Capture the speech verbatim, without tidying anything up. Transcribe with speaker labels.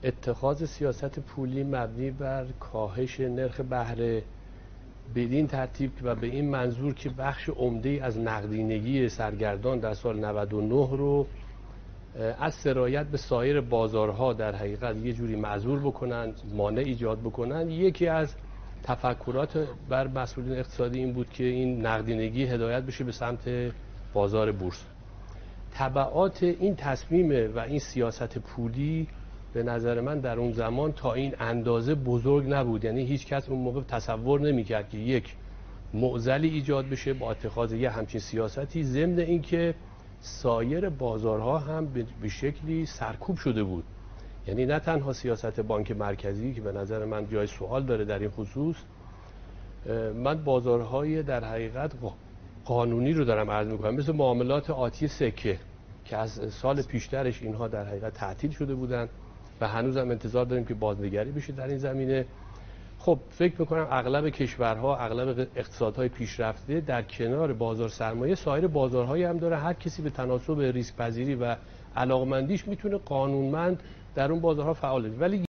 Speaker 1: اتخاذ سیاست پولی مبنی بر کاهش نرخ بهره بدین ترتیب و به این منظور که بخش عمده از نقدینگی سرگردان در سال نود و نه رو از سرایت به سایر بازارها در حقیقت یه جوری معذور بکنن، مانع ایجاد بکنن. یکی از تفکرات بر مسئولین اقتصادی این بود که این نقدینگی هدایت بشه به سمت بازار بورس. تبعات این تصمیم و این سیاست پولی به نظر من در اون زمان تا این اندازه بزرگ نبود، یعنی هیچ کس اون موقع تصور نمی‌کرد که یک معضلی ایجاد بشه با اتخاذ یه همچین سیاستی، ضمن اینکه سایر بازارها هم به شکلی سرکوب شده بود. یعنی نه تنها سیاست بانک مرکزی که به نظر من جای سوال داره در این خصوص، من بازارهای در حقیقت قانونی رو دارم عرض میکنم، مثل معاملات آتی سکه که از سال پیشترش اینها در حقیقت تعطیل شده بودن و هنوز هم انتظار داریم که بازنگری بشه در این زمینه. خب فکر میکنم اغلب کشورها، اغلب اقتصادهای پیشرفته در کنار بازار سرمایه سایر بازارهایی هم داره. هر کسی به تناسب ریسک پذیری و علاقمندیش میتونه قانونمند در اون بازارها فعال بشه. ولی